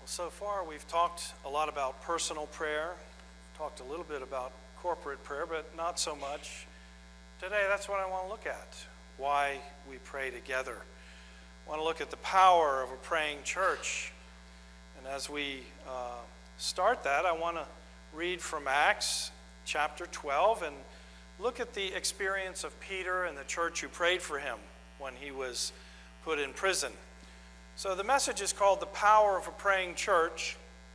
So far we've talked a lot about personal prayer, talked a little bit about corporate prayer, but not so much. Today that's what I want to look at, why we pray together. I want to look at the power of a praying church. And as we start that, I want to read from Acts chapter 12 and look at the experience of Peter and the church who prayed for him when he was put in prison. So the message is called The Power of a Praying Church,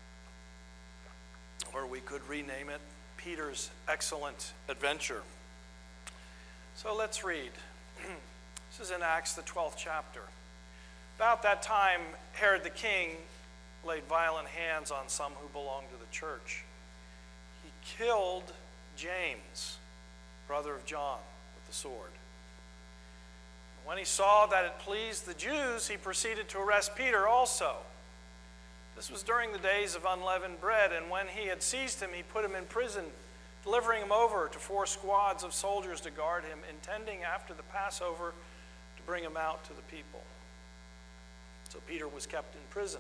or we could rename it Peter's Excellent Adventure. So let's read. This is in Acts, the 12th chapter. About that time, Herod the king laid violent hands on some who belonged to the church. He killed James, brother of John, with the sword. When he saw that it pleased the Jews, he proceeded to arrest Peter also. This was during the days of unleavened bread, and when he had seized him, he put him in prison, delivering him over to 4 squads of soldiers to guard him, intending after the Passover to bring him out to the people. So Peter was kept in prison.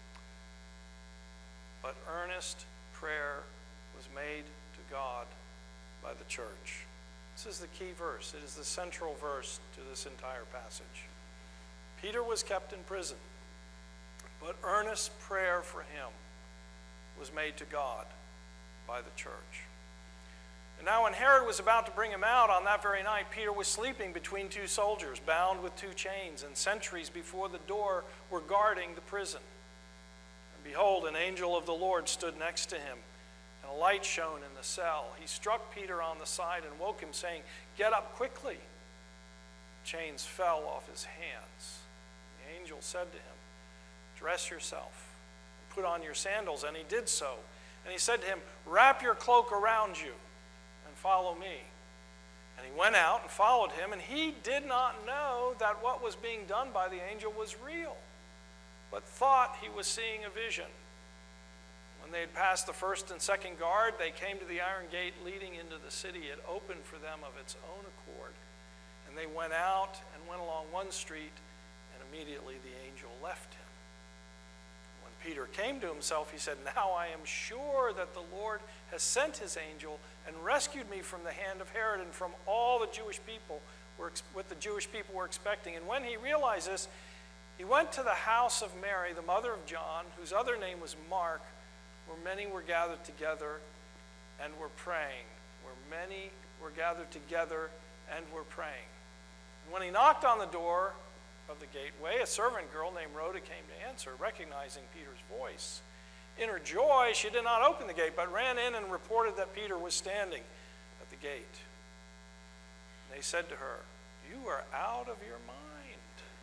But earnest prayer was made to God by the church. This is the key verse. It is the central verse to this entire passage. Peter was kept in prison, but earnest prayer for him was made to God by the church. And now when Herod was about to bring him out on that very night, Peter was sleeping between 2 soldiers, bound with 2 chains, and sentries before the door were guarding the prison. And behold, an angel of the Lord stood next to him, and a light shone in the cell. He struck Peter on the side and woke him, saying, "Get up quickly." Chains fell off his hands. The angel said to him, "Dress yourself and put on your sandals." And he did so. And he said to him, "Wrap your cloak around you and follow me." And he went out and followed him, and he did not know that what was being done by the angel was real, but thought he was seeing a vision. When they had passed the first and second guard, they came to the iron gate leading into the city. It opened for them of its own accord. And they went out and went along one street, and immediately the angel left him. When Peter came to himself, he said, "Now I am sure that the Lord has sent his angel and rescued me from the hand of Herod and from all the Jewish people what the Jewish people were expecting." And when he realized this, he went to the house of Mary, the mother of John, whose other name was Mark, where many were gathered together and were praying. Where many were gathered together and were praying. And when he knocked on the door of the gateway, a servant girl named Rhoda came to answer, recognizing Peter's voice. In her joy, she did not open the gate, but ran in and reported that Peter was standing at the gate. And they said to her, "You are out of your mind."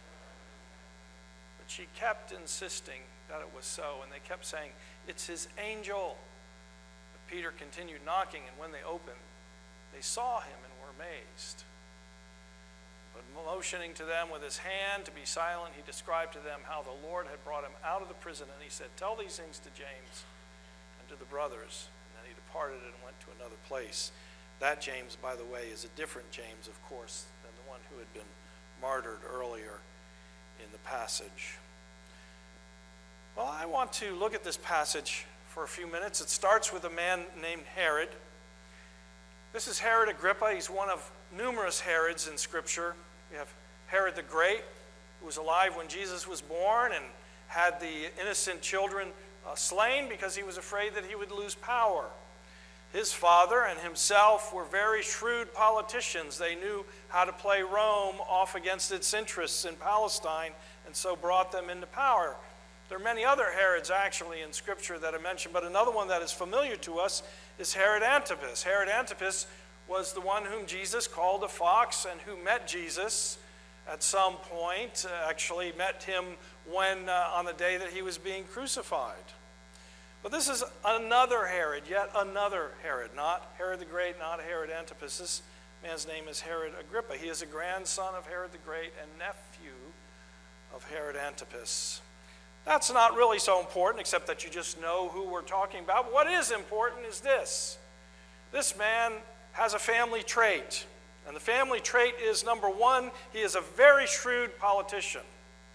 But she kept insisting that it was so, and they kept saying, "It's his angel." But Peter continued knocking, and when they opened, they saw him and were amazed. But motioning to them with his hand to be silent, he described to them how the Lord had brought him out of the prison, and he said, "Tell these things to James and to the brothers." And then he departed and went to another place. That James, by the way, is a different James, of course, than the one who had been martyred earlier in the passage. Well, I want to look at this passage for a few minutes. It starts with a man named Herod. This is Herod Agrippa. He's one of numerous Herods in Scripture. We have Herod the Great, who was alive when Jesus was born and had the innocent children slain because he was afraid that he would lose power. His father and himself were very shrewd politicians. They knew how to play Rome off against its interests in Palestine, and so brought them into power. There are many other Herods actually in Scripture that are mentioned, but another one that is familiar to us is Herod Antipas. Herod Antipas was the one whom Jesus called a fox and who met Jesus at some point, actually met him when on the day that he was being crucified. But this is another Herod, yet another Herod, not Herod the Great, not Herod Antipas. This man's name is Herod Agrippa. He is a grandson of Herod the Great and nephew of Herod Antipas. That's not really so important, except that you just know who we're talking about. But what is important is this. This man has a family trait. And the family trait is, number one, he is a very shrewd politician.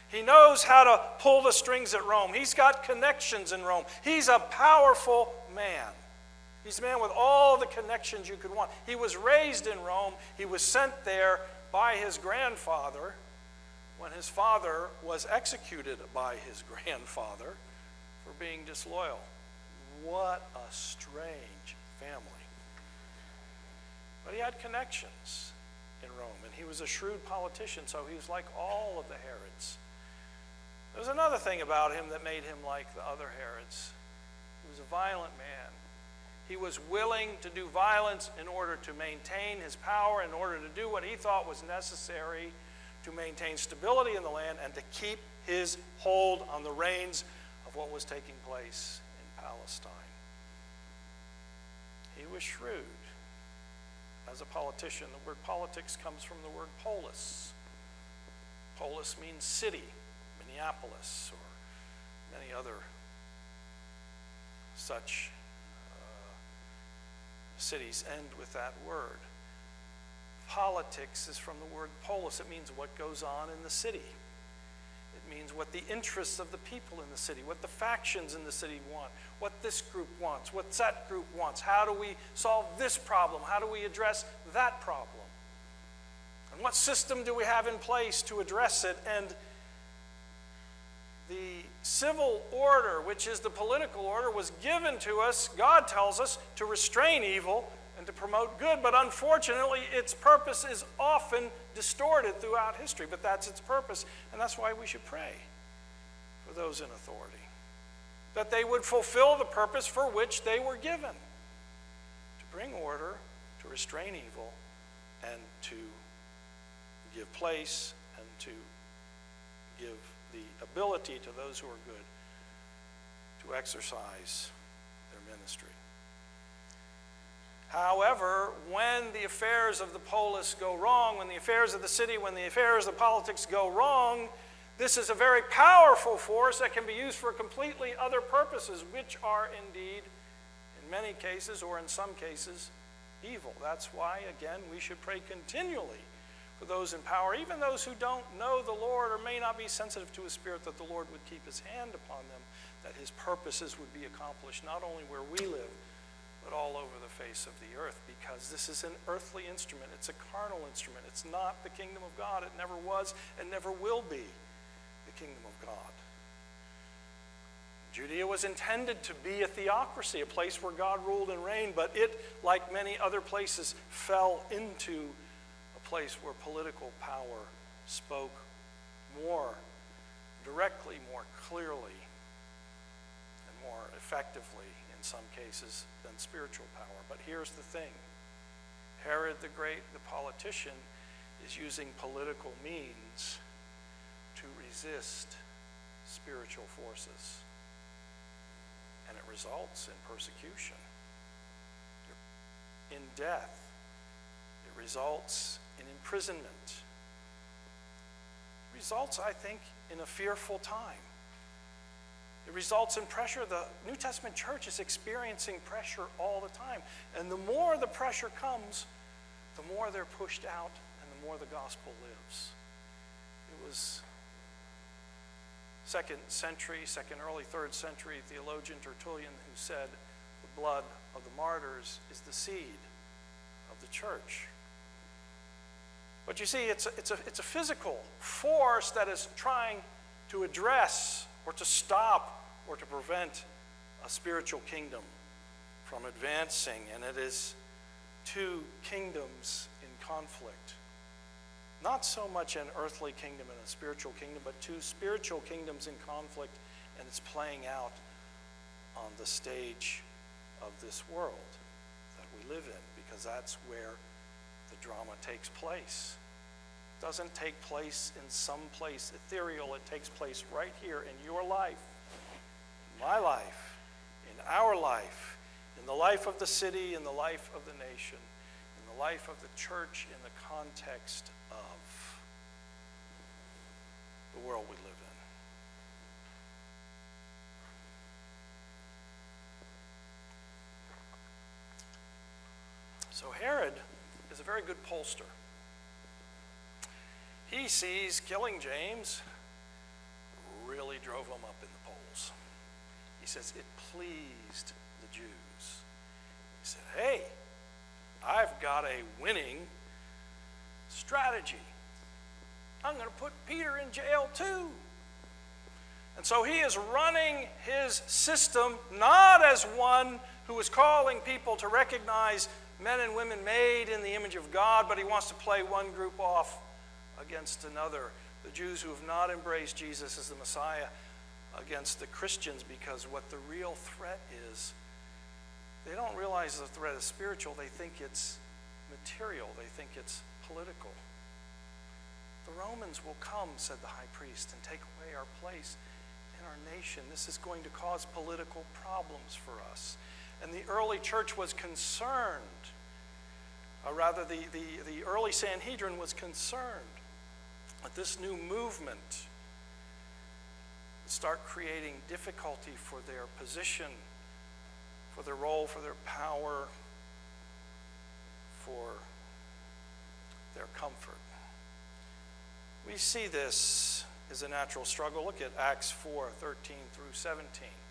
He knows how to pull the strings at Rome. He's got connections in Rome. He's a powerful man. He's a man with all the connections you could want. He was raised in Rome. He was sent there by his grandfather when his father was executed by his grandfather for being disloyal. What a strange family. But he had connections in Rome, and he was a shrewd politician, so he was like all of the Herods. There was another thing about him that made him like the other Herods. He was a violent man. He was willing to do violence in order to maintain his power, in order to do what he thought was necessary to maintain stability in the land and to keep his hold on the reins of what was taking place in Palestine. He was shrewd as a politician. The word politics comes from the word polis. Polis means city, Minneapolis, or many other such cities end with that word. Politics is from the word polis. It means what goes on in the city. It means what the interests of the people in the city, what the factions in the city want, what this group wants, what that group wants. How do we solve this problem? How do we address that problem? And what system do we have in place to address it? And the civil order, which is the political order, was given to us, God tells us, to restrain evil and to promote good. But unfortunately, its purpose is often distorted throughout history. But that's its purpose, and that's why we should pray for those in authority, that they would fulfill the purpose for which they were given, to bring order, to restrain evil, and to give place and to give the ability to those who are good to exercise their ministry. However, when the affairs of the polis go wrong, when the affairs of the city, when the affairs of politics go wrong, this is a very powerful force that can be used for completely other purposes, which are indeed, in many cases or in some cases, evil. That's why, again, we should pray continually for those in power, even those who don't know the Lord or may not be sensitive to his Spirit, that the Lord would keep his hand upon them, that his purposes would be accomplished, not only where we live, but all over the face of the earth, because this is an earthly instrument. It's a carnal instrument. It's not the kingdom of God. It never was and never will be the kingdom of God. Judea was intended to be a theocracy, a place where God ruled and reigned, but it, like many other places, fell into a place where political power spoke more directly, more clearly, and more effectively in some cases than spiritual power. But here's the thing. Herod the Great, the politician, is using political means to resist spiritual forces. And it results in persecution, in death. It results in imprisonment. It results, I think, in a fearful time. It results in pressure. The New Testament church is experiencing pressure all the time. And the more the pressure comes, the more they're pushed out and the more the gospel lives. It was early 3rd century theologian Tertullian who said, the blood of the martyrs is the seed of the church. But you see, it's a physical force that is trying to address or to stop or to prevent a spiritual kingdom from advancing. And it is two kingdoms in conflict. Not so much an earthly kingdom and a spiritual kingdom, but two spiritual kingdoms in conflict, and it's playing out on the stage of this world that we live in, because that's where the drama takes place. It doesn't take place in some place ethereal. It takes place right here in your life, in my life, in our life, in the life of the city, in the life of the nation, in the life of the church, in the context of the world we live in. So Herod is a very good pollster. He sees killing James really drove them up in the polls. He says it pleased the Jews. He said, hey, I've got a winning strategy. I'm going to put Peter in jail too. And so he is running his system not as one who is calling people to recognize men and women made in the image of God, but he wants to play one group off against another. The Jews who have not embraced Jesus as the Messiah against the Christians, because what the real threat is, they don't realize the threat is spiritual. They think it's material. They think it's political. The Romans will come, said the high priest, and take away our place in our nation. This is going to cause political problems for us. And the early church was concerned, the early Sanhedrin was concerned that this new movement would start creating difficulty for their position, for their role, for their power, for their comfort. We see this as a natural struggle. Look at Acts 4:13 through 17.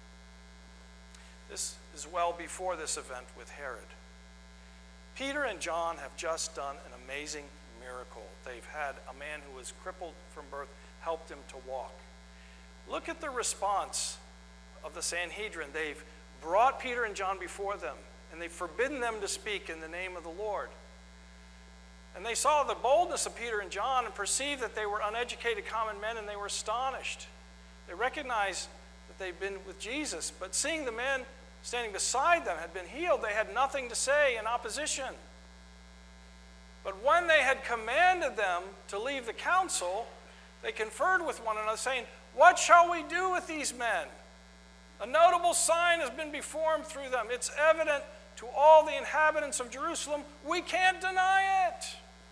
This is well before this event with Herod. Peter and John have just done an amazing miracle. They've had a man who was crippled from birth, helped him to walk. Look at the response of the Sanhedrin. They've brought Peter and John before them, and they've forbidden them to speak in the name of the Lord. And they saw the boldness of Peter and John and perceived that they were uneducated common men, and they were astonished. They recognized that they'd been with Jesus, but seeing the men standing beside them had been healed, they had nothing to say in opposition. But when they had commanded them to leave the council, they conferred with one another, saying, "What shall we do with these men? A notable sign has been performed through them. It's evident to all the inhabitants of Jerusalem. We can't deny it."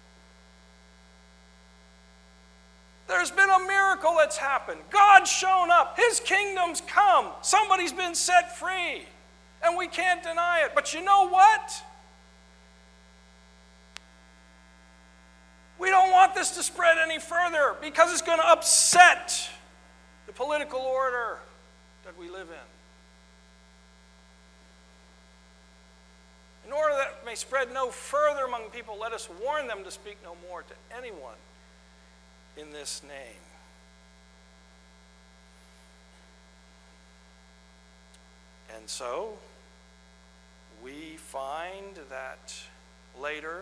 There's been a miracle that's happened. God's shown up. His kingdom's come. Somebody's been set free. And we can't deny it. But you know what? We don't want this to spread any further because it's going to upset the political order that we live in. In order that it may spread no further among people, let us warn them to speak no more to anyone in this name. And so, we find that later,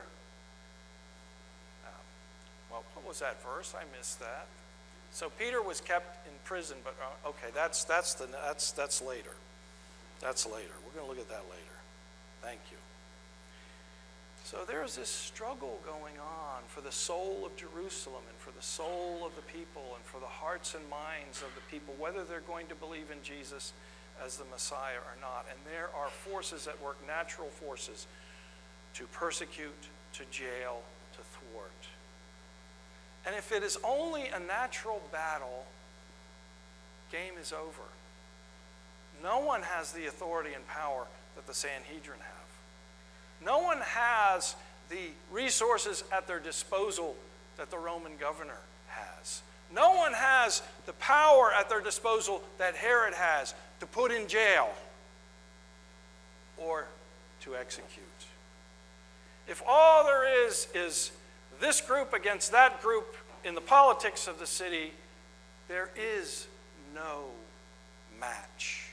what was that verse? I missed that. So Peter was kept in prison, but okay, that's later. That's later. We're going to look at that later. Thank you. So there's this struggle going on for the soul of Jerusalem and for the soul of the people and for the hearts and minds of the people, whether they're going to believe in Jesus as the Messiah or not. And there are forces at work, natural forces, to persecute, to jail, to thwart. And if it is only a natural battle, game is over. No one has the authority and power that the Sanhedrin have. No one has the resources at their disposal that the Roman governor has. No one has the power at their disposal that Herod has to put in jail or to execute. If all there is this group against that group in the politics of the city, there is no match.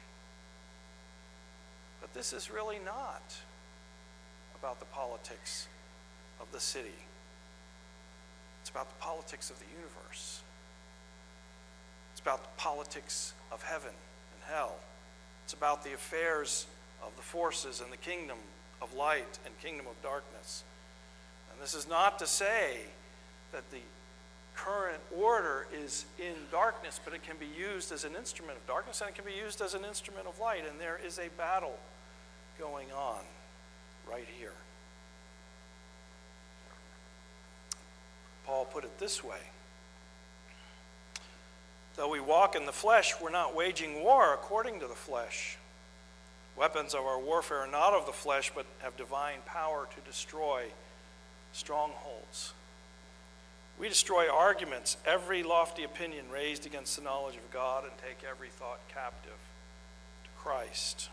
But this is really not about the politics of the city. It's about the politics of the universe. It's about the politics of heaven and hell. It's about the affairs of the forces and the kingdom of light and kingdom of darkness. And this is not to say that the current order is in darkness, but it can be used as an instrument of darkness and it can be used as an instrument of light. And there is a battle going on right here. Paul put it this way: though we walk in the flesh, we're not waging war according to the flesh. Weapons of our warfare are not of the flesh, but have divine power to destroy strongholds. We destroy arguments, every lofty opinion raised against the knowledge of God, and take every thought captive to Christ.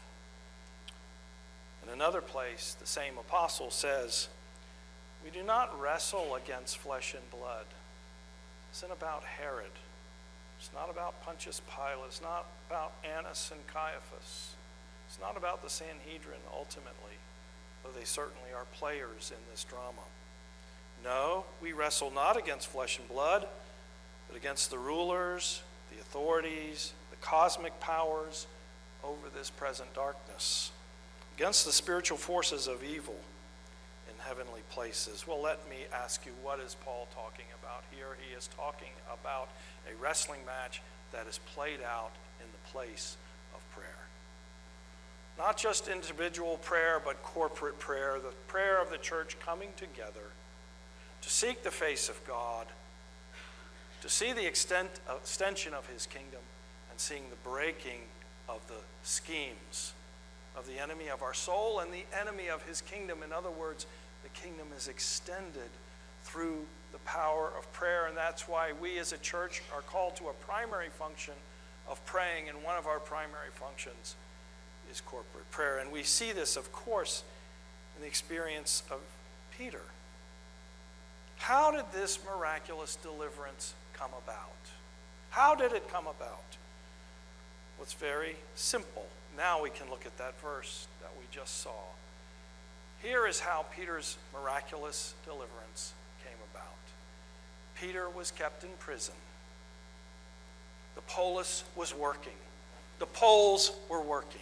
In another place, the same apostle says, we do not wrestle against flesh and blood. This isn't about Herod. It's not about Pontius Pilate. It's not about Annas and Caiaphas. It's not about the Sanhedrin ultimately, though they certainly are players in this drama. No, we wrestle not against flesh and blood, but against the rulers, the authorities, the cosmic powers over this present darkness, against the spiritual forces of evil in heavenly places. Well, let me ask you, what is Paul talking about here? He is talking about a wrestling match that is played out in the place of prayer. Not just individual prayer, but corporate prayer, the prayer of the church coming together to seek the face of God, to see the extension of his kingdom, and seeing the breaking of the schemes of the enemy of our soul and the enemy of his kingdom. In other words, the kingdom is extended through the power of prayer, and that's why we as a church are called to a primary function of praying, and one of our primary functions is corporate prayer. And we see this, of course, in the experience of Peter. How did this miraculous deliverance come about? How did it come about? Well, it's very simple. Now we can look at that verse that we just saw. Here is how Peter's miraculous deliverance came about. Peter was kept in prison. The polis was working. The poles were working.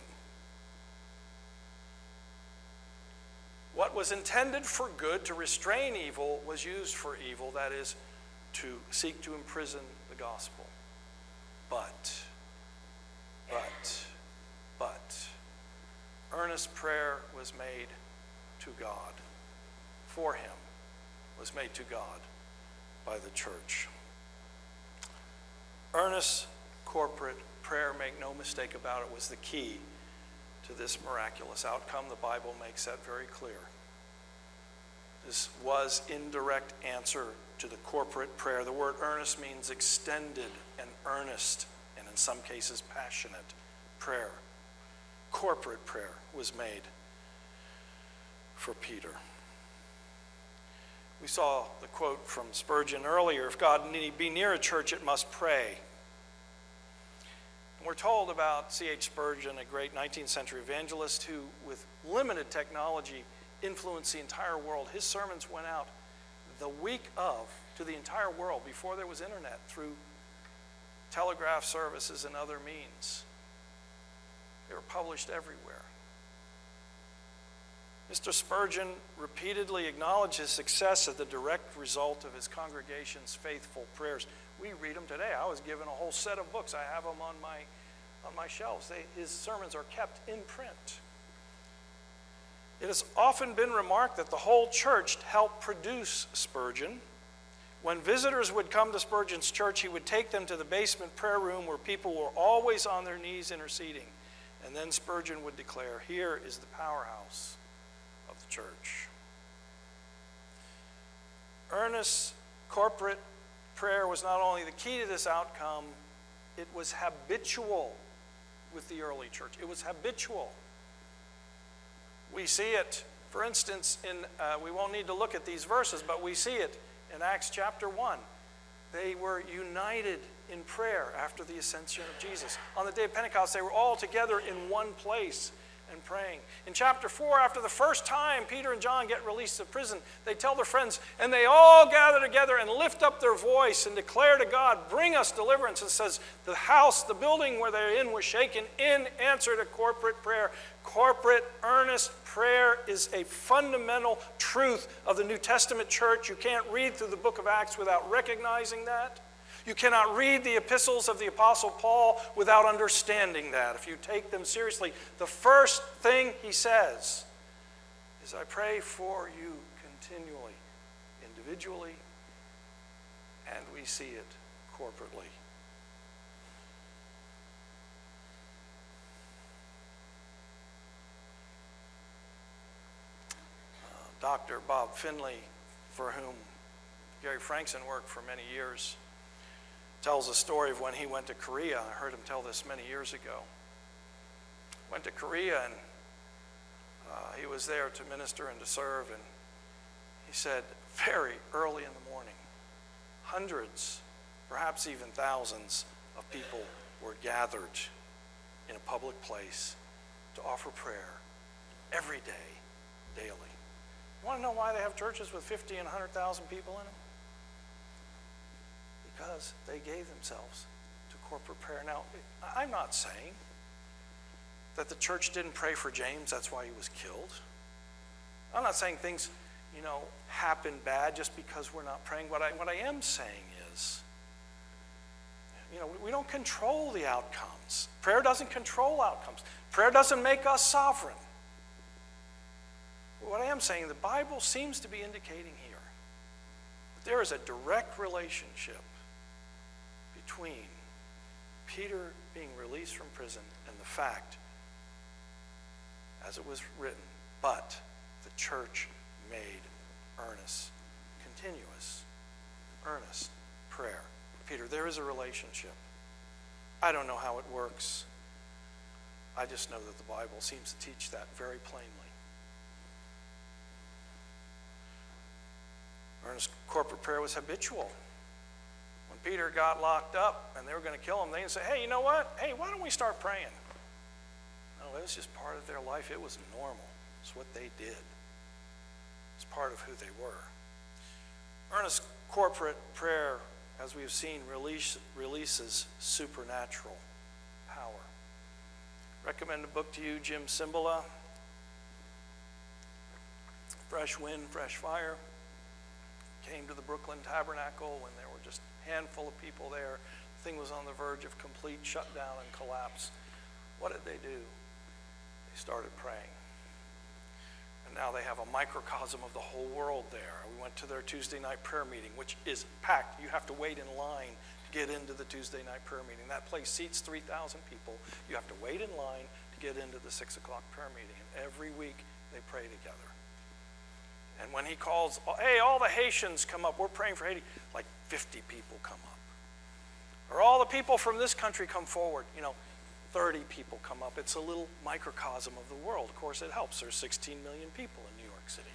What was intended for good, to restrain evil, was used for evil, that is, to seek to imprison the gospel. But, earnest prayer was made to God, for him, was made to God by the church. Earnest corporate prayer, make no mistake about it, was the key to this miraculous outcome. The Bible makes that very clear. This was in direct answer to the corporate prayer. The word earnest means extended and earnest, and in some cases passionate prayer. Corporate prayer was made for Peter. We saw the quote from Spurgeon earlier, if God need be near a church, it must pray. We're told about C.H. Spurgeon, a great 19th century evangelist who, with limited technology, influenced the entire world. His sermons went out the week of to the entire world before there was internet, through telegraph services and other means. They were published everywhere. Mr. Spurgeon repeatedly acknowledged his success as the direct result of his congregation's faithful prayers. We read them today. I was given a whole set of books. I have them on my shelves. His sermons are kept in print. It has often been remarked that the whole church helped produce Spurgeon. When visitors would come to Spurgeon's church, he would take them to the basement prayer room where people were always on their knees interceding. And then Spurgeon would declare, "Here is the powerhouse of the church." Earnest corporate prayer was not only the key to this outcome, it was habitual with the early church. It was habitual. We see it, for instance, we won't need to look at these verses, but we see it in Acts chapter 1. They were united in prayer after the ascension of Jesus. On the day of Pentecost, they were all together in one place and praying. In chapter 4, after the first time Peter and John get released from prison, they tell their friends, and they all gather together and lift up their voice and declare to God, "Bring us deliverance." It says the house, the building where they're in, was shaken in answer to corporate prayer. Corporate, earnest prayer is a fundamental truth of the New Testament church. You can't read through the book of Acts without recognizing that. You cannot read the epistles of the Apostle Paul without understanding that. If you take them seriously, the first thing he says is, "I pray for you continually, individually, and we see it corporately." Dr. Bob Finley, for whom Gary Frankson worked for many years, tells a story of when he went to Korea. I heard him tell this many years ago. Went to Korea, and he was there to minister and to serve, and he said very early in the morning, hundreds, perhaps even thousands of people were gathered in a public place to offer prayer every day, daily. You want to know why they have churches with 50 and 100,000 people in them? Because they gave themselves to corporate prayer. Now, I'm not saying that the church didn't pray for James, that's why he was killed. I'm not saying things, happen bad just because we're not praying. What I am saying is, we don't control the outcomes. Prayer doesn't control outcomes. Prayer doesn't make us sovereign. What I am saying, the Bible seems to be indicating here that there is a direct relationship between Peter being released from prison and the fact, as it was written, but the church made earnest, continuous, earnest prayer. Peter, there is a relationship. I don't know how it works. I just know that the Bible seems to teach that very plainly. Earnest corporate prayer was habitual. When Peter got locked up and they were going to kill him, they didn't say, hey, you know what? Hey, why don't we start praying? No, it was just part of their life. It was normal. It's what they did. It's part of who they were. Earnest corporate prayer, as we've seen, releases supernatural power. Recommend a book to you, Jim Cymbala, Fresh Wind, Fresh Fire. Came to the Brooklyn Tabernacle when there were just a handful of people there. The thing was on the verge of complete shutdown and collapse. What did they do? They started praying. And now they have a microcosm of the whole world there. We went to their Tuesday night prayer meeting, which is packed. You have to wait in line to get into the Tuesday night prayer meeting. That place seats 3,000 people. You have to wait in line to get into the 6 o'clock prayer meeting. And every week they pray together. And when he calls, hey, all the Haitians come up. We're praying for Haiti. Like 50 people come up. Or all the people from this country come forward. 30 people come up. It's a little microcosm of the world. Of course, it helps. There's 16 million people in New York City.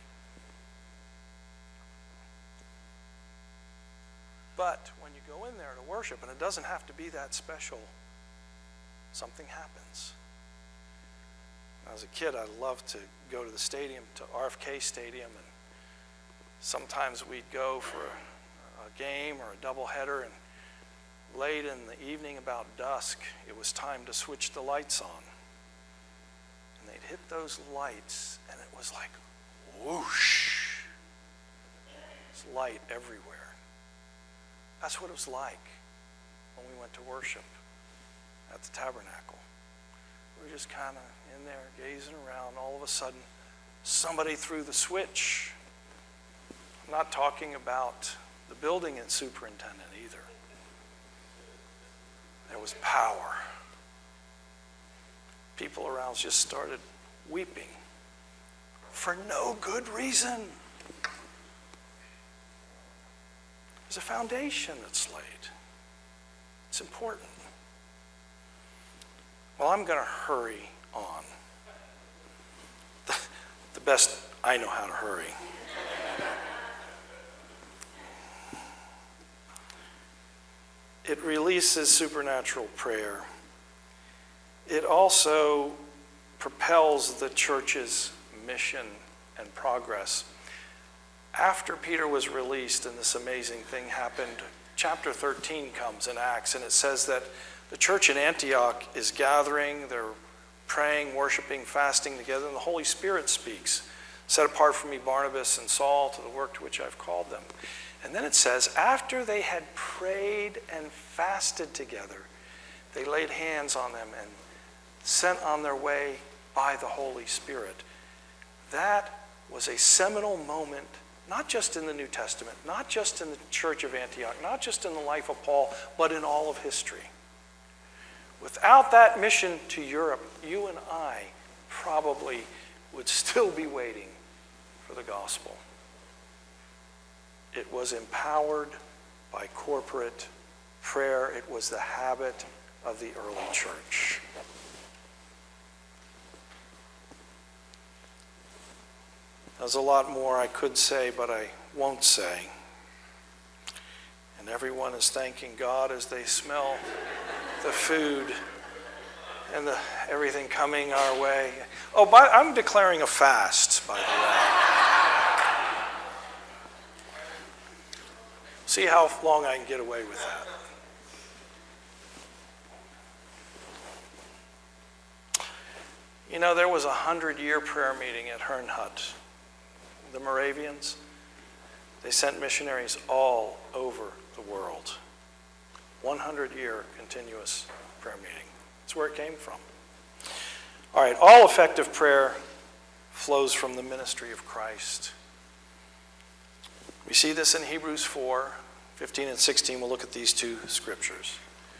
But when you go in there to worship, and it doesn't have to be that special, something happens. As a kid, I loved to go to the stadium, to RFK Stadium, and sometimes we'd go for a game or a doubleheader, and late in the evening, about dusk, it was time to switch the lights on. And they'd hit those lights, and it was like whoosh. It's light everywhere. That's what it was like when we went to worship at the tabernacle. We were just kind of in there gazing around. All of a sudden, somebody threw the switch. I'm not talking about the building superintendent either. There was power. People around just started weeping for no good reason. There's a foundation that's laid. It's important. Well, I'm going to hurry on. The best I know how to hurry. It releases supernatural prayer. It also propels the church's mission and progress. After Peter was released and this amazing thing happened, chapter 13 comes in Acts, and it says that the church in Antioch is gathering, they're praying, worshiping, fasting together, and the Holy Spirit speaks. Set apart from me Barnabas and Saul to the work to which I've called them. And then it says, after they had prayed and fasted together, they laid hands on them and sent on their way by the Holy Spirit. That was a seminal moment, not just in the New Testament, not just in the church of Antioch, not just in the life of Paul, but in all of history. Without that mission to Europe, you and I probably would still be waiting for the gospel. It was empowered by corporate prayer. It was the habit of the early church. There's a lot more I could say, but I won't say. And everyone is thanking God as they smell the food and everything coming our way. Oh, I'm declaring a fast, by the way. See how long I can get away with that. You know, there was a 100-year prayer meeting at Herrnhut. The Moravians, they sent missionaries all over the world. 100-year continuous prayer meeting. That's where it came from. All right, all effective prayer flows from the ministry of Christ. We see this in Hebrews 4, 15 and 16. We'll look at these two scriptures.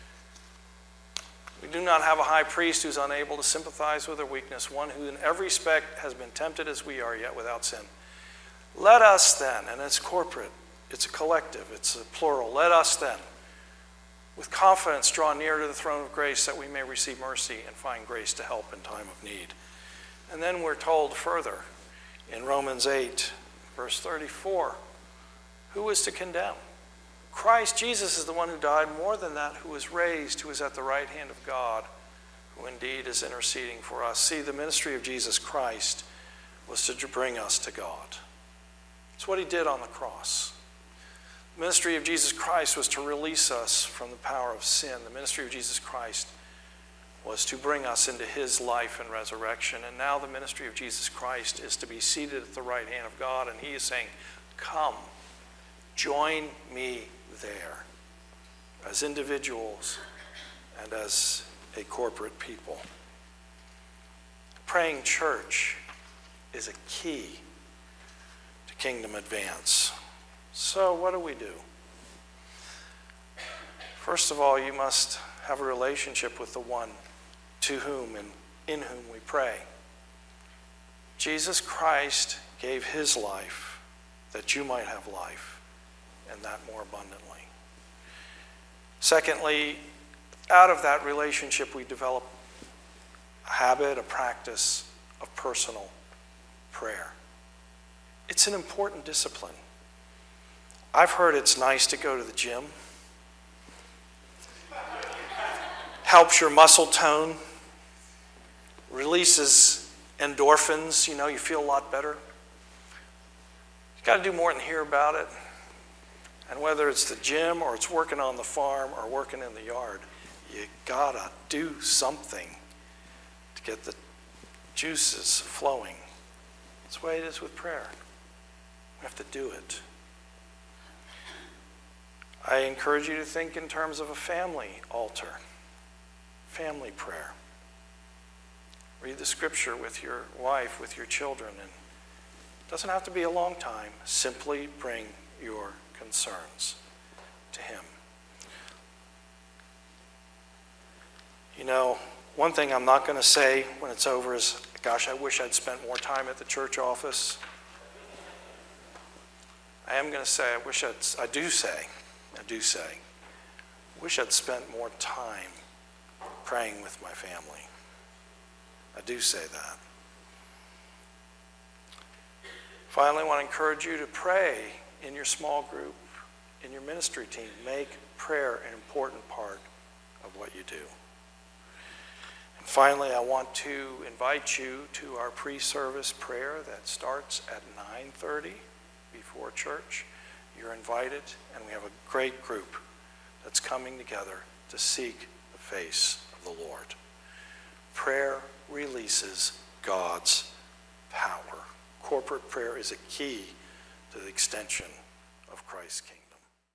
We do not have a high priest who's unable to sympathize with our weakness, one who in every respect has been tempted as we are, yet without sin. Let us then, and it's corporate, it's a collective, it's a plural, let us then, with confidence draw near to the throne of grace that we may receive mercy and find grace to help in time of need. And then we're told further in Romans 8, verse 34, who is to condemn? Christ Jesus is the one who died, more than that, who was raised, who is at the right hand of God, who indeed is interceding for us. See, the ministry of Jesus Christ was to bring us to God. It's what he did on the cross. The ministry of Jesus Christ was to release us from the power of sin. The ministry of Jesus Christ was to bring us into his life and resurrection. And now the ministry of Jesus Christ is to be seated at the right hand of God. And he is saying, come, join me there as individuals and as a corporate people. Praying church is a key to kingdom advance. So what do we do? First of all, you must have a relationship with the one to whom and in whom we pray. Jesus Christ gave his life that you might have life, and that more abundantly. Secondly, out of that relationship we develop a habit, a practice of personal prayer. It's an important discipline. I've heard it's nice to go to the gym. Helps your muscle tone. Releases endorphins. You know, you feel a lot better. You've got to do more than hear about it. And whether it's the gym or it's working on the farm or working in the yard, you got to do something to get the juices flowing. That's the way it is with prayer. We have to do it. I encourage you to think in terms of a family altar, family prayer. Read the scripture with your wife, with your children, and it doesn't have to be a long time. Simply bring your concerns to him. You know, one thing I'm not going to say when it's over is, gosh, I wish I'd spent more time at the church office. I am going to say, I do say, wish I'd spent more time praying with my family. I do say that. Finally, I want to encourage you to pray in your small group, in your ministry team. Make prayer an important part of what you do. And finally, I want to invite you to our pre-service prayer that starts at 9:30 before church. You're invited, and we have a great group that's coming together to seek the face of the Lord. Prayer releases God's power. Corporate prayer is a key to the extension of Christ's kingdom.